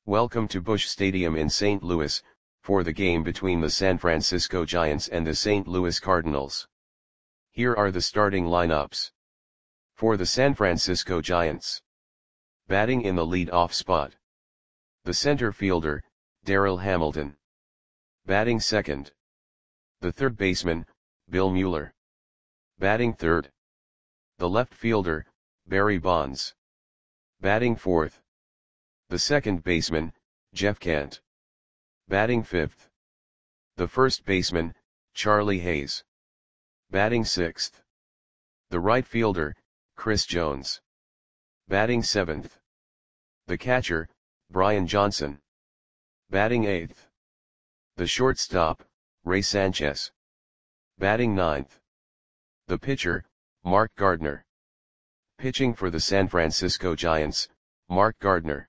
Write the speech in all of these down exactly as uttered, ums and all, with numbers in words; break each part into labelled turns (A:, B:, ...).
A: Welcome to Busch Stadium in Saint Louis, for the game between the San Francisco Giants and the Saint Louis Cardinals. Here are the starting lineups. For the San Francisco Giants. Batting in the lead-off spot. The center fielder, Darryl Hamilton. Batting second. The third baseman, Bill Mueller. Batting third. The left fielder, Barry Bonds. Batting fourth. The second baseman, Jeff Kent. Batting fifth. The first baseman, Charlie Hayes. Batting sixth. The right fielder, Chris Jones. Batting seventh. The catcher, Brian Johnson. Batting eighth. The shortstop, Ray Sanchez. Batting ninth. The pitcher, Mark Gardner. Pitching for the San Francisco Giants, Mark Gardner.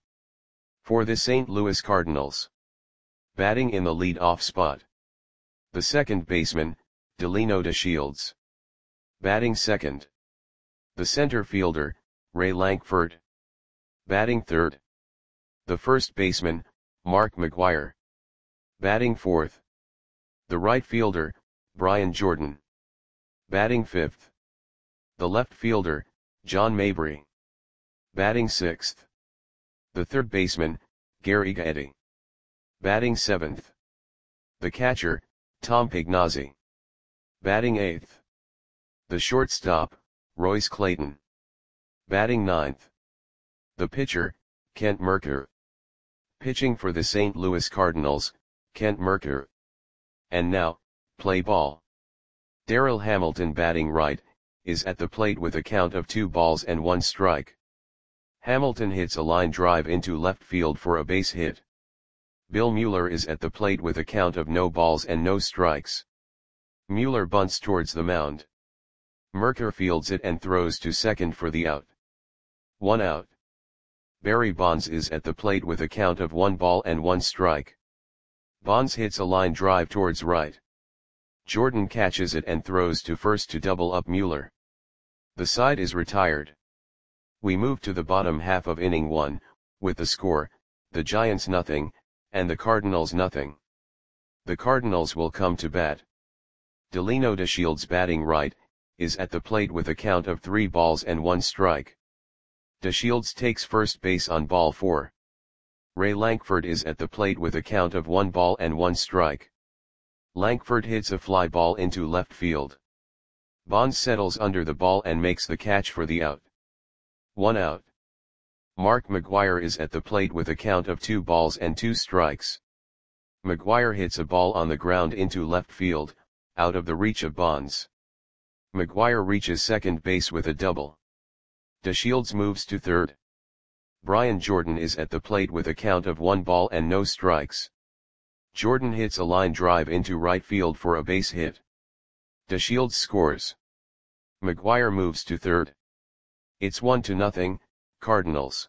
A: For the Saint Louis Cardinals. Batting in the lead-off spot. The second baseman, Delino DeShields. Batting second. The center fielder, Ray Lankford. Batting third. The first baseman, Mark McGwire. Batting fourth. The right fielder, Brian Jordan. Batting fifth. The left fielder, John Mabry. Batting sixth. The third baseman, Gary Gaetti. Batting seventh. The catcher, Tom Pignazzi. Batting eighth. The shortstop, Royce Clayton. Batting ninth. The pitcher, Kent Mercker. Pitching for the Saint Louis Cardinals, Kent Mercker. And now, play ball. Darryl Hamilton, batting right, is at the plate with a count of two balls and one strike. Hamilton hits a line drive into left field for a base hit. Bill Mueller is at the plate with a count of no balls and no strikes. Mueller bunts towards the mound. Mercker fields it and throws to second for the out. One out. Barry Bonds is at the plate with a count of one ball and one strike. Bonds hits a line drive towards right. Jordan catches it and throws to first to double up Mueller. The side is retired. We move to the bottom half of inning one, with the score, the Giants nothing, and the Cardinals nothing. The Cardinals will come to bat. Delino DeShields, batting right, is at the plate with a count of three balls and one strike. DeShields takes first base on ball four. Ray Lankford is at the plate with a count of one ball and one strike. Lankford hits a fly ball into left field. Bonds settles under the ball and makes the catch for the out. One out. Mark McGwire is at the plate with a count of two balls and two strikes. McGwire hits a ball on the ground into left field, out of the reach of Bonds. McGwire reaches second base with a double. DeShields moves to third. Brian Jordan is at the plate with a count of one ball and no strikes. Jordan hits a line drive into right field for a base hit. DeShields scores. McGwire moves to third. It's one to nothing, Cardinals.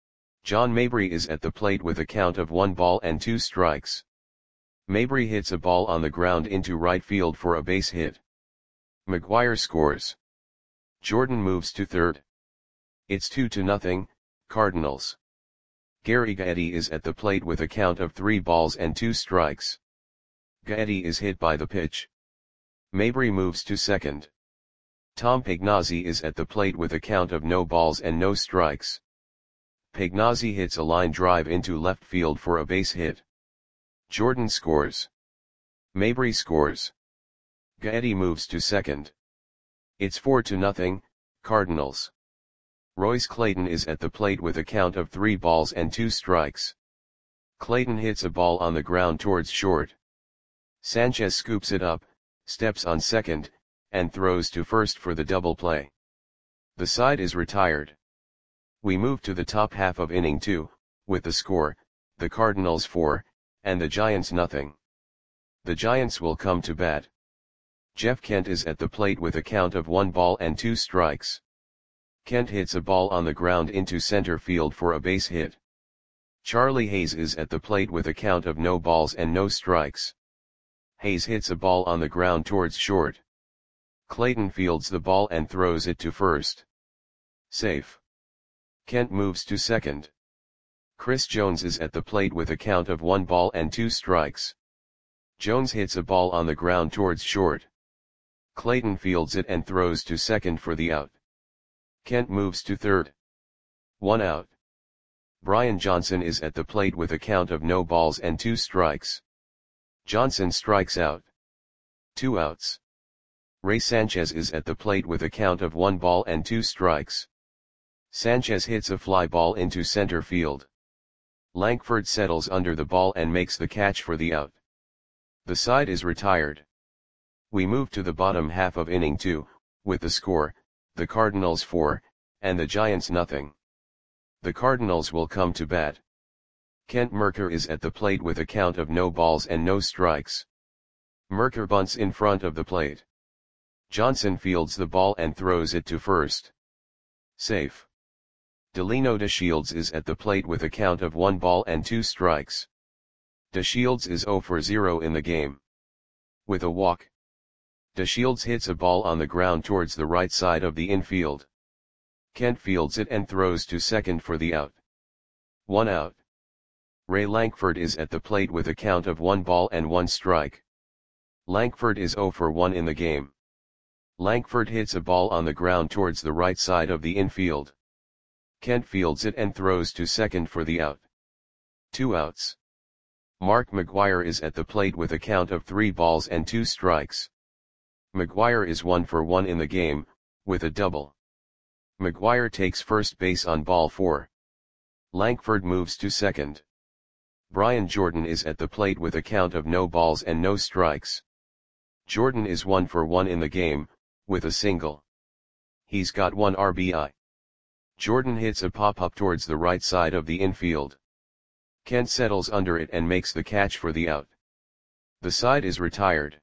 A: John Mabry is at the plate with a count of one ball and two strikes. Mabry hits a ball on the ground into right field for a base hit. McGwire scores. Jordan moves to third. It's two to nothing, Cardinals. Gary Gaetti is at the plate with a count of three balls and two strikes. Gaetti is hit by the pitch. Mabry moves to second. Tom Pignazzi is at the plate with a count of no balls and no strikes. Pignazzi hits a line drive into left field for a base hit. Jordan scores. Mabry scores. Gaetti moves to second. It's four to nothing, Cardinals. Royce Clayton is at the plate with a count of three balls and two strikes. Clayton hits a ball on the ground towards short. Sanchez scoops it up, steps on second, and throws to first for the double play. The side is retired. We move to the top half of inning two, with the score, the Cardinals four, and the Giants nothing. The Giants will come to bat. Jeff Kent is at the plate with a count of one ball and two strikes. Kent hits a ball on the ground into center field for a base hit. Charlie Hayes is at the plate with a count of no balls and no strikes. Hayes hits a ball on the ground towards short. Clayton fields the ball and throws it to first. Safe. Kent moves to second. Chris Jones is at the plate with a count of one ball and two strikes. Jones hits a ball on the ground towards short. Clayton fields it and throws to second for the out. Kent moves to third. One out. Brian Johnson is at the plate with a count of no balls and two strikes. Johnson strikes out. Two outs. Ray Sanchez is at the plate with a count of one ball and two strikes. Sanchez hits a fly ball into center field. Lankford settles under the ball and makes the catch for the out. The side is retired. We move to the bottom half of inning two, with the score, the Cardinals four, and the Giants nothing. The Cardinals will come to bat. Kent Mercker is at the plate with a count of no balls and no strikes. Mercker bunts in front of the plate. Johnson fields the ball and throws it to first. Safe. Delino DeShields is at the plate with a count of one ball and two strikes. DeShields is zero for zero in the game. With a walk, DeShields hits a ball on the ground towards the right side of the infield. Kent fields it and throws to second for the out. One out. Ray Lankford is at the plate with a count of one ball and one strike. Lankford is zero for one in the game. Lankford hits a ball on the ground towards the right side of the infield. Kent fields it and throws to second for the out. Two outs. Mark McGwire is at the plate with a count of three balls and two strikes. McGwire is one for one in the game, with a double. McGwire takes first base on ball four. Lankford moves to second. Brian Jordan is at the plate with a count of no balls and no strikes. Jordan is one for one in the game, with a single. He's got one R B I. Jordan hits a pop-up towards the right side of the infield. Kent settles under it and makes the catch for the out. The side is retired.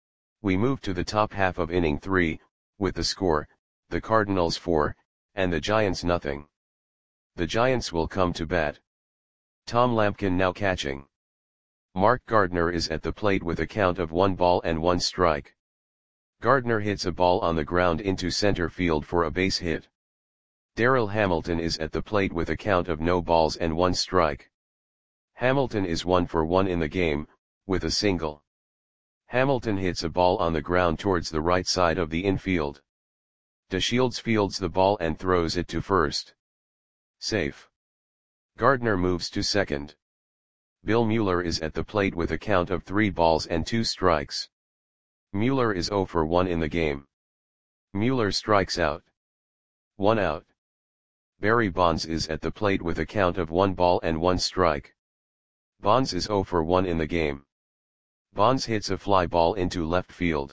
A: We move to the top half of inning three, with the score, the Cardinals four, and the Giants nothing. The Giants will come to bat. Tom Lampkin now catching. Mark Gardner is at the plate with a count of one ball and one strike. Gardner hits a ball on the ground into center field for a base hit. Darryl Hamilton is at the plate with a count of no balls and one strike. Hamilton is one for one in the game, with a single. Hamilton hits a ball on the ground towards the right side of the infield. DeShields fields the ball and throws it to first. Safe. Gardner moves to second. Bill Mueller is at the plate with a count of three balls and two strikes. Mueller is zero for one in the game. Mueller strikes out. One out. Barry Bonds is at the plate with a count of one ball and one strike. Bonds is zero for one in the game. Bonds hits a fly ball into left field.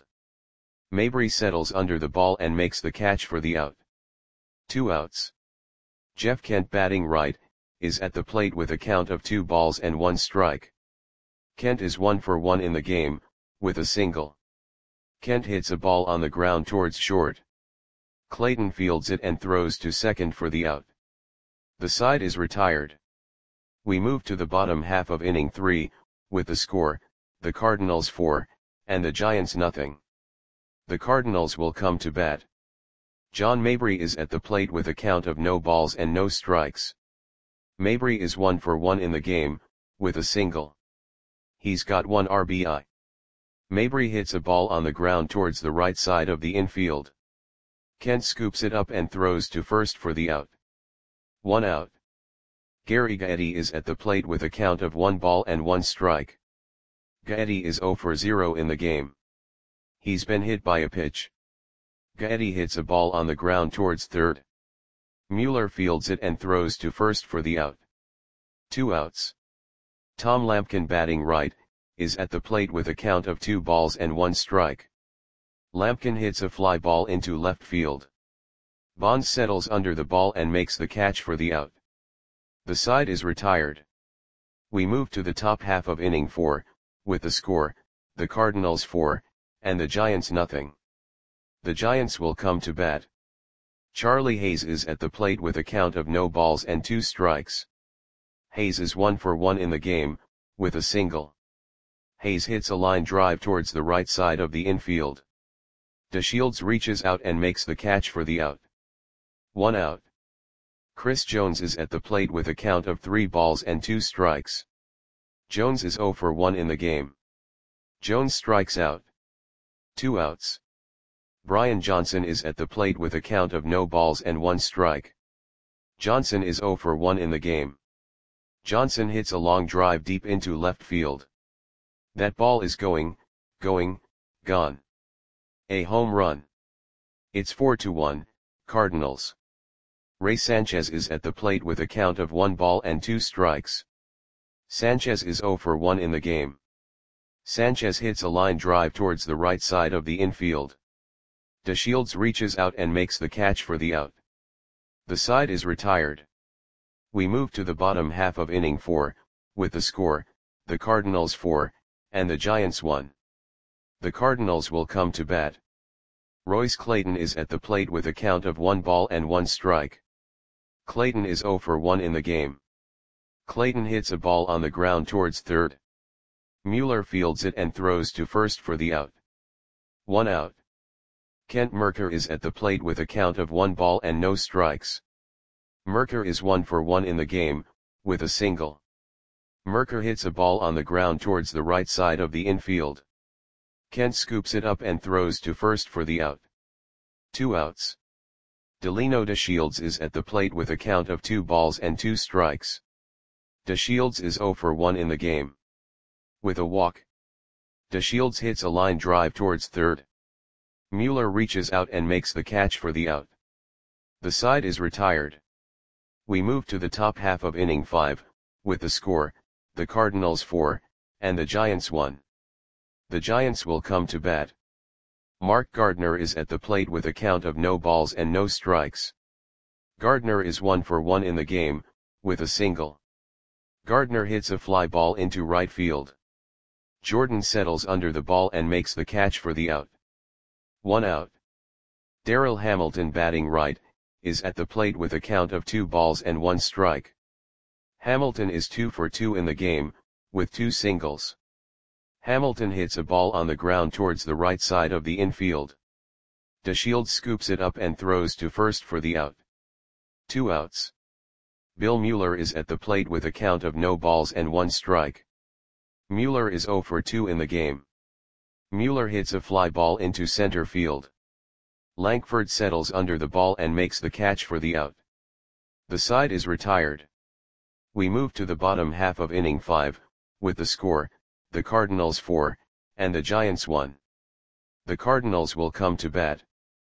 A: Mabry settles under the ball and makes the catch for the out. Two outs. Jeff Kent batting right, is at the plate with a count of two balls and one strike. Kent is one for one in the game, with a single. Kent hits a ball on the ground towards short. Clayton fields it and throws to second for the out. The side is retired. We move to the bottom half of inning three, with the score, the Cardinals four, and the Giants nothing. The Cardinals will come to bat. John Mabry is at the plate with a count of no balls and no strikes. Mabry is one for one in the game, with a single. He's got one R B I. Mabry hits a ball on the ground towards the right side of the infield. Kent scoops it up and throws to first for the out. One out. Gary Gaetti is at the plate with a count of one ball and one strike. Gaetti is zero for zero in the game. He's been hit by a pitch. Gaetti hits a ball on the ground towards third. Mueller fields it and throws to first for the out. Two outs. Tom Lampkin batting right, is at the plate with a count of two balls and one strike. Lampkin hits a fly ball into left field. Bonds settles under the ball and makes the catch for the out. The side is retired. We move to the top half of inning four, with the score, the Cardinals four, and the Giants nothing. The Giants will come to bat. Charlie Hayes is at the plate with a count of no balls and two strikes. Hayes is one for one in the game, with a single. Hayes hits a line drive towards the right side of the infield. DeShields reaches out and makes the catch for the out. One out. Chris Jones is at the plate with a count of three balls and two strikes. Jones is zero for one in the game. Jones strikes out. Two outs. Brian Johnson is at the plate with a count of no balls and one strike. Johnson is zero for one in the game. Johnson hits a long drive deep into left field. That ball is going, going, gone. A home run. It's four to one, Cardinals. Ray Sanchez is at the plate with a count of one ball and two strikes. Sanchez is zero for one in the game. Sanchez hits a line drive towards the right side of the infield. DeShields reaches out and makes the catch for the out. The side is retired. We move to the bottom half of inning four, with the score, the Cardinals four, and the Giants one. The Cardinals will come to bat. Royce Clayton is at the plate with a count of one ball and one strike. Clayton is zero for one in the game. Clayton hits a ball on the ground towards third. Mueller fields it and throws to first for the out. One out. Kent Mercker is at the plate with a count of one ball and no strikes. Mercker is one for one in the game, with a single. Mercker hits a ball on the ground towards the right side of the infield. Kent scoops it up and throws to first for the out. Two outs. Delino DeShields is at the plate with a count of two balls and two strikes. DeShields is zero for one in the game. With a walk. DeShields hits a line drive towards third. Mueller reaches out and makes the catch for the out. The side is retired. We move to the top half of inning five, with the score, the Cardinals four, and the Giants one. The Giants will come to bat. Mark Gardner is at the plate with a count of no balls and no strikes. Gardner is one for one in the game, with a single. Gardner hits a fly ball into right field. Jordan settles under the ball and makes the catch for the out. One out. Darryl Hamilton, batting right, is at the plate with a count of two balls and one strike. Hamilton is two for two in the game, with two singles. Hamilton hits a ball on the ground towards the right side of the infield. DeShields scoops it up and throws to first for the out. Two outs. Bill Mueller is at the plate with a count of no balls and one strike. Mueller is zero for two in the game. Mueller hits a fly ball into center field. Lankford settles under the ball and makes the catch for the out. The side is retired. We move to the bottom half of inning five, with the score, the Cardinals four, and the Giants one. The Cardinals will come to bat.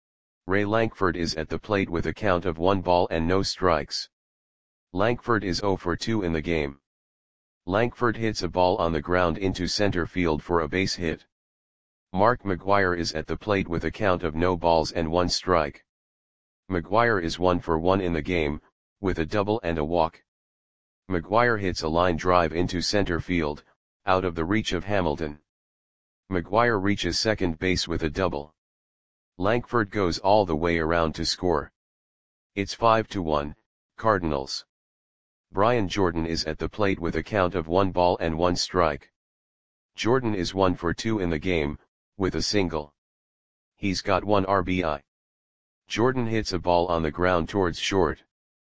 A: Ray Lankford is at the plate with a count of one ball and no strikes. Lankford is zero for two in the game. Lankford hits a ball on the ground into center field for a base hit. Mark McGwire is at the plate with a count of no balls and one strike. McGwire is one for one in the game, with a double and a walk. McGwire hits a line drive into center field, out of the reach of Hamilton. McGwire reaches second base with a double. Lankford goes all the way around to score. It's five to one, Cardinals. Brian Jordan is at the plate with a count of one ball and one strike. Jordan is one for two in the game, with a single. He's got one R B I. Jordan hits a ball on the ground towards short.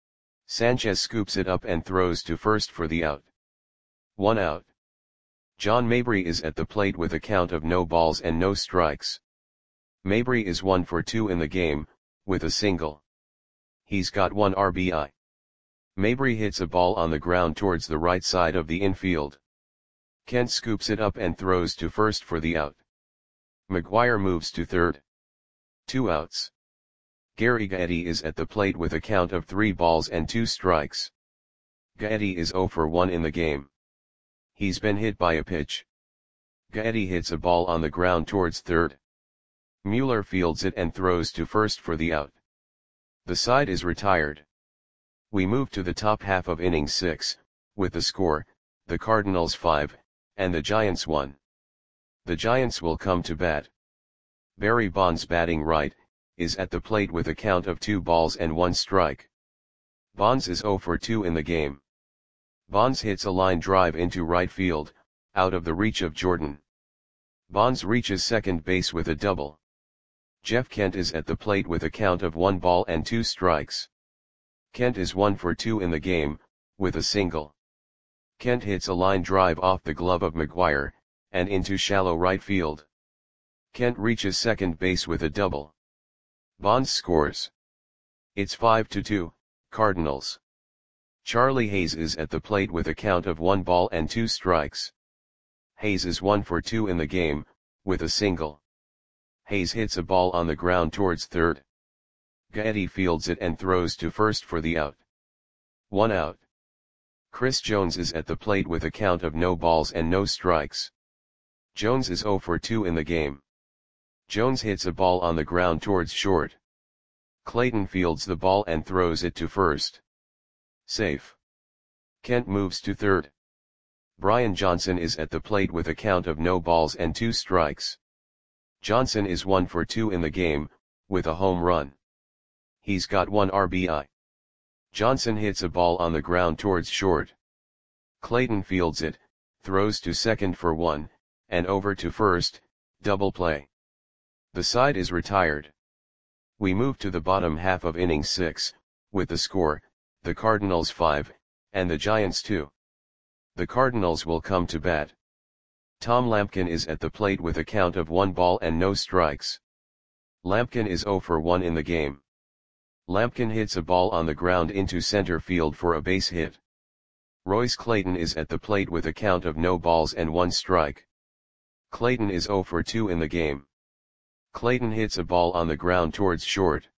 A: Sanchez scoops it up and throws to first for the out. One out. John Mabry is at the plate with a count of no balls and no strikes. Mabry is one for two in the game, with a single. He's got one R B I. Mabry hits a ball on the ground towards the right side of the infield. Kent scoops it up and throws to first for the out. McGwire moves to third. Two outs. Gary Gaetti is at the plate with a count of three balls and two strikes. Gaetti is zero for one in the game. He's been hit by a pitch. Gaetti hits a ball on the ground towards third. Mueller fields it and throws to first for the out. The side is retired. We move to the top half of inning six, with the score, the Cardinals five, and the Giants one. The Giants will come to bat. Barry Bonds, batting right, is at the plate with a count of two balls and one strike. Bonds is zero for two in the game. Bonds hits a line drive into right field, out of the reach of Jordan. Bonds reaches second base with a double. Jeff Kent is at the plate with a count of one ball and two strikes. Kent is one for two in the game, with a single. Kent hits a line drive off the glove of McGuire, and into shallow right field. Kent reaches second base with a double. Bonds scores. It's five to two, Cardinals. Charlie Hayes is at the plate with a count of one ball and two strikes. Hayes is one for two in the game, with a single. Hayes hits a ball on the ground towards third. Gaetti fields it and throws to first for the out. One out. Chris Jones is at the plate with a count of no balls and no strikes. Jones is zero for two in the game. Jones hits a ball on the ground towards short. Clayton fields the ball and throws it to first. Safe. Kent moves to third. Brian Johnson is at the plate with a count of no balls and two strikes. Johnson is one for two in the game, with a home run. He's got one R B I. Johnson hits a ball on the ground towards short. Clayton fields it, throws to second for one, and over to first, double play. The side is retired. We move to the bottom half of inning six, with the score, the Cardinals five, and the Giants two. The Cardinals will come to bat. Tom Lampkin is at the plate with a count of one ball and no strikes. Lampkin is zero for one in the game. Lampkin hits a ball on the ground into center field for a base hit. Royce Clayton is at the plate with a count of no balls and one strike. Clayton is zero for two in the game. Clayton hits a ball on the ground towards short.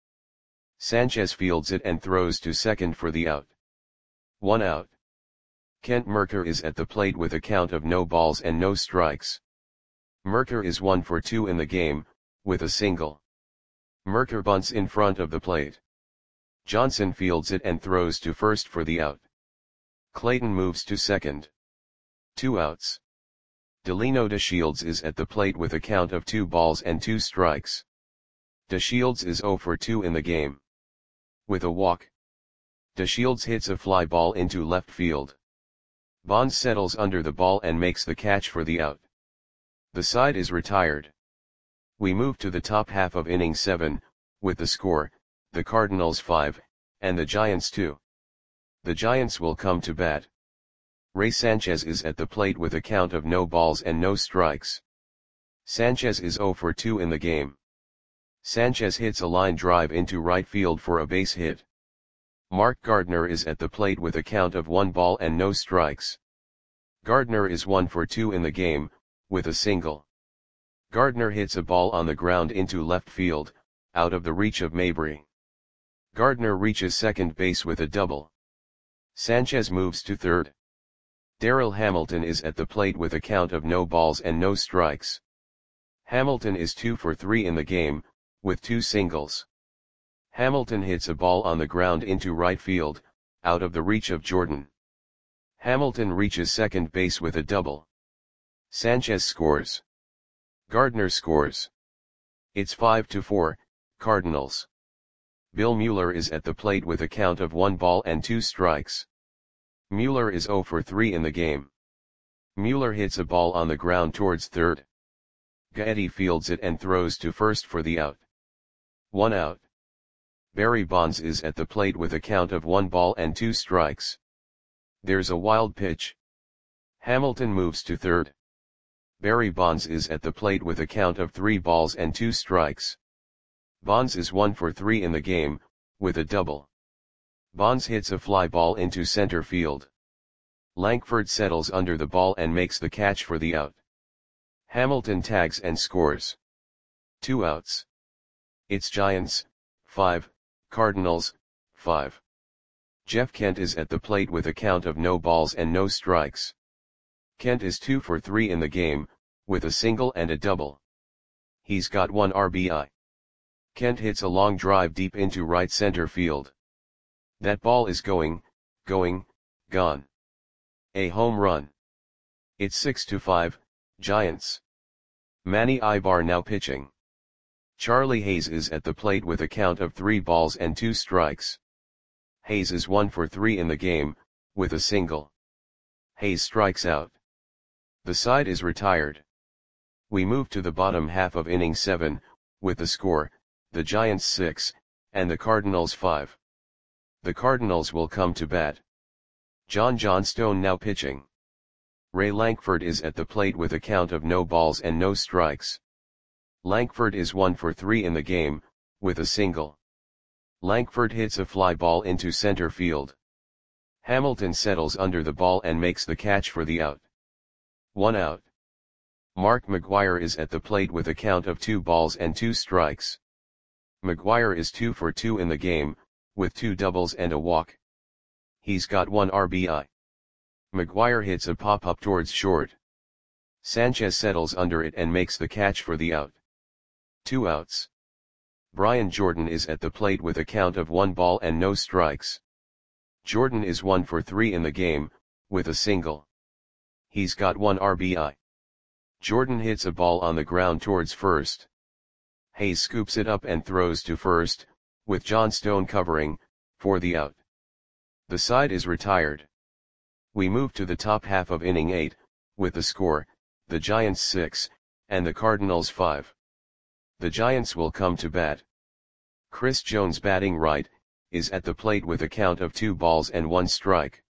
A: Sanchez fields it and throws to second for the out. One out. Kent Mercker is at the plate with a count of no balls and no strikes. Mercker is one for two in the game, with a single. Mercker bunts in front of the plate. Johnson fields it and throws to first for the out. Clayton moves to second. Two outs. Delino DeShields is at the plate with a count of two balls and two strikes. DeShields is zero for two in the game. With a walk. DeShields hits a fly ball into left field. Bonds settles under the ball and makes the catch for the out. The side is retired. We move to the top half of inning seven, with the score, the Cardinals five, and the Giants two. The Giants will come to bat. Ray Sanchez is at the plate with a count of no balls and no strikes. Sanchez is zero for two in the game. Sanchez hits a line drive into right field for a base hit. Mark Gardner is at the plate with a count of one ball and no strikes. Gardner is one for two in the game, with a single. Gardner hits a ball on the ground into left field, out of the reach of Mabry. Gardner reaches second base with a double. Sanchez moves to third. Darryl Hamilton is at the plate with a count of no balls and no strikes. Hamilton is two for three in the game, with two singles. Hamilton hits a ball on the ground into right field, out of the reach of Jordan. Hamilton reaches second base with a double. Sanchez scores. Gardner scores. It's five to four, Cardinals. Bill Mueller is at the plate with a count of one ball and two strikes. Mueller is zero for three in the game. Mueller hits a ball on the ground towards third. Gaetti fields it and throws to first for the out. One out. Barry Bonds is at the plate with a count of one ball and two strikes. There's a wild pitch. Hamilton moves to third. Barry Bonds is at the plate with a count of three balls and two strikes. Bonds is one for three in the game, with a double. Bonds hits a fly ball into center field. Lankford settles under the ball and makes the catch for the out. Hamilton tags and scores. Two outs. It's Giants, five, Cardinals, five. Jeff Kent is at the plate with a count of no balls and no strikes. Kent is two for three in the game, with a single and a double. He's got one R B I. Kent hits a long drive deep into right center field. That ball is going, going, gone. A home run. It's six to five, Giants. Manny Ibar now pitching. Charlie Hayes is at the plate with a count of three balls and two strikes. Hayes is one for three in the game, with a single. Hayes strikes out. The side is retired. We move to the bottom half of inning seven, with the score, the Giants six, and the Cardinals five. The Cardinals will come to bat. John Johnstone now pitching. Ray Lankford is at the plate with a count of no balls and no strikes. Lankford is one for three in the game, with a single. Lankford hits a fly ball into center field. Hamilton settles under the ball and makes the catch for the out. One out. Mark McGwire is at the plate with a count of two balls and two strikes. McGwire is two for two in the game, with two doubles and a walk. He's got one R B I. McGwire hits a pop-up towards short. Sanchez settles under it and makes the catch for the out. Two outs. Brian Jordan is at the plate with a count of one ball and no strikes. Jordan is one for three in the game, with a single. He's got one R B I. Jordan hits a ball on the ground towards first. Hayes scoops it up and throws to first, with Johnstone covering, for the out. The side is retired. We move to the top half of inning eight, with the score, the Giants six, and the Cardinals five. The Giants will come to bat. Chris Jones batting right, is at the plate with a count of two balls and one strike.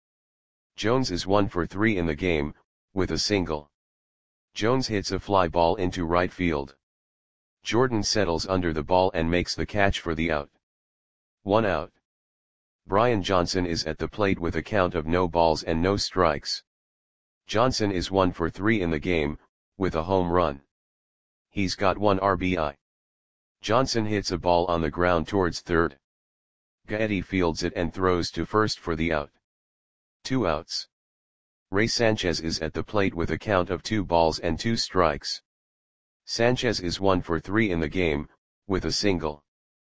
A: Jones is one for three in the game, with a single. Jones hits a fly ball into right field. Jordan settles under the ball and makes the catch for the out. One out. Brian Johnson is at the plate with a count of no balls and no strikes. Johnson is one for three in the game, with a home run. He's got one R B I. Johnson hits a ball on the ground towards third. Gaetti fields it and throws to first for the out. Two outs. Ray Sanchez is at the plate with a count of two balls and two strikes. Sanchez is one for three in the game, with a single.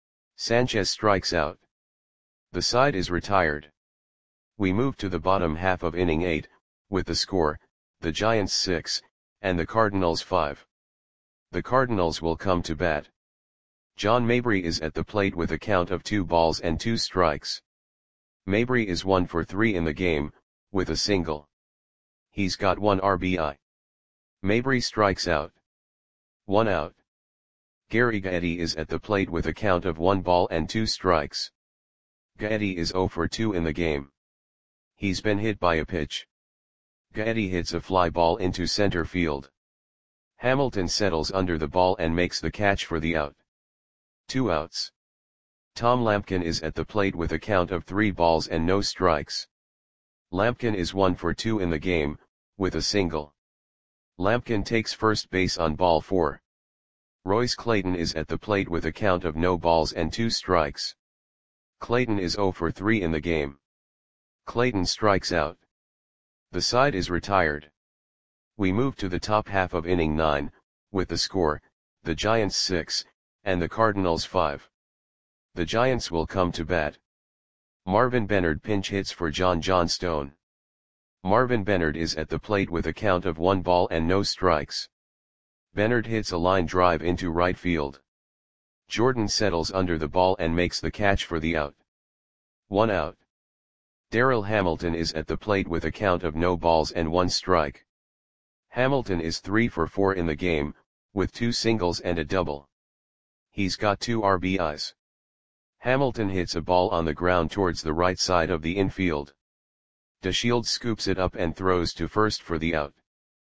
A: Sanchez strikes out. The side is retired. We move to the bottom half of inning eight, with the score, the Giants six, and the Cardinals five. The Cardinals will come to bat. John Mabry is at the plate with a count of two balls and two strikes. Mabry is one for three in the game, with a single. He's got one R B I. Mabry strikes out. One out. Gary Gaetti is at the plate with a count of one ball and two strikes. Gaetti is zero for two in the game. He's been hit by a pitch. Gaetti hits a fly ball into center field. Hamilton settles under the ball and makes the catch for the out. Two outs. Tom Lampkin is at the plate with a count of three balls and no strikes. Lampkin is one for two in the game, with a single. Lampkin takes first base on ball four. Royce Clayton is at the plate with a count of no balls and two strikes. Clayton is zero for three in the game. Clayton strikes out. The side is retired. We move to the top half of inning nine, with the score, the Giants six, and the Cardinals five. The Giants will come to bat. Marvin Bennard pinch hits for John Johnstone. Marvin Bennard is at the plate with a count of one ball and no strikes. Bennard hits a line drive into right field. Jordan settles under the ball and makes the catch for the out. One out. Darrell Hamilton is at the plate with a count of no balls and one strike. Hamilton is three for four in the game, with two singles and a double. He's got two R B Is. Hamilton hits a ball on the ground towards the right side of the infield. DeShields scoops it up and throws to first for the out.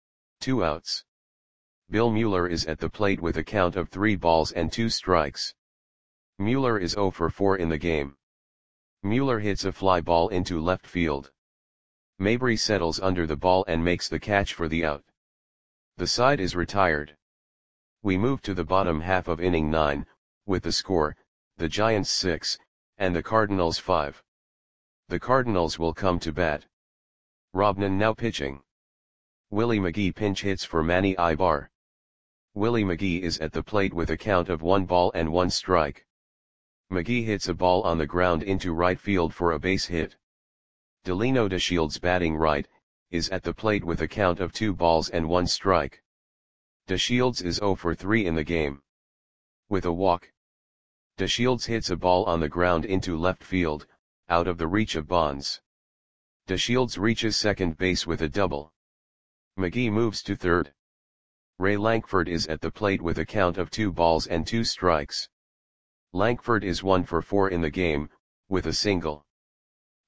A: Two outs. Bill Mueller is at the plate with a count of three balls and two strikes. Mueller is zero for four in the game. Mueller hits a fly ball into left field. Mabry settles under the ball and makes the catch for the out. The side is retired. We move to the bottom half of inning nine, with the score, the Giants six, and the Cardinals five. The Cardinals will come to bat. Robnan now pitching. Willie McGee pinch hits for Manny Ibar. Willie McGee is at the plate with a count of one ball and one strike. McGee hits a ball on the ground into right field for a base hit. Delino DeShields batting right, is at the plate with a count of two balls and one strike. DeShields is zero for three in the game. With a walk. DeShields hits a ball on the ground into left field, out of the reach of Bonds. DeShields reaches second base with a double. McGee moves to third. Ray Lankford is at the plate with a count of two balls and two strikes. Lankford is one for four in the game, with a single.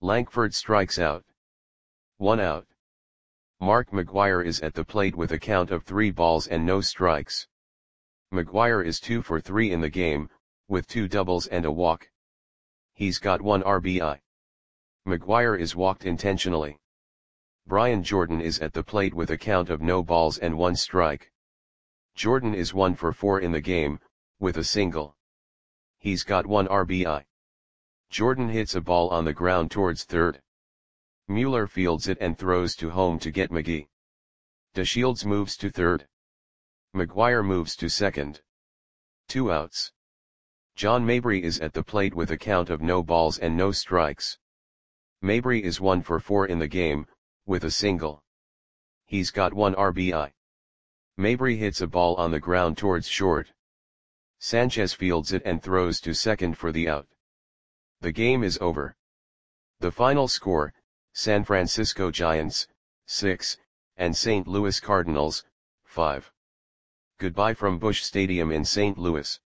A: Lankford strikes out. One out. Mark McGwire is at the plate with a count of three balls and no strikes. McGwire is two for three in the game, with two doubles and a walk. He's got one R B I. McGwire is walked intentionally. Brian Jordan is at the plate with a count of no balls and one strike. Jordan is one for four in the game, with a single. He's got one R B I. Jordan hits a ball on the ground towards third. Mueller fields it and throws to home to get McGee. DeShields moves to third. McGwire moves to second. Two outs. John Mabry is at the plate with a count of no balls and no strikes. Mabry is one for four in the game, with a single. He's got one R B I. Mabry hits a ball on the ground towards short. Sanchez fields it and throws to second for the out. The game is over. The final score, San Francisco Giants, six, and Saint Louis Cardinals, five. Goodbye from Busch Stadium in Saint Louis.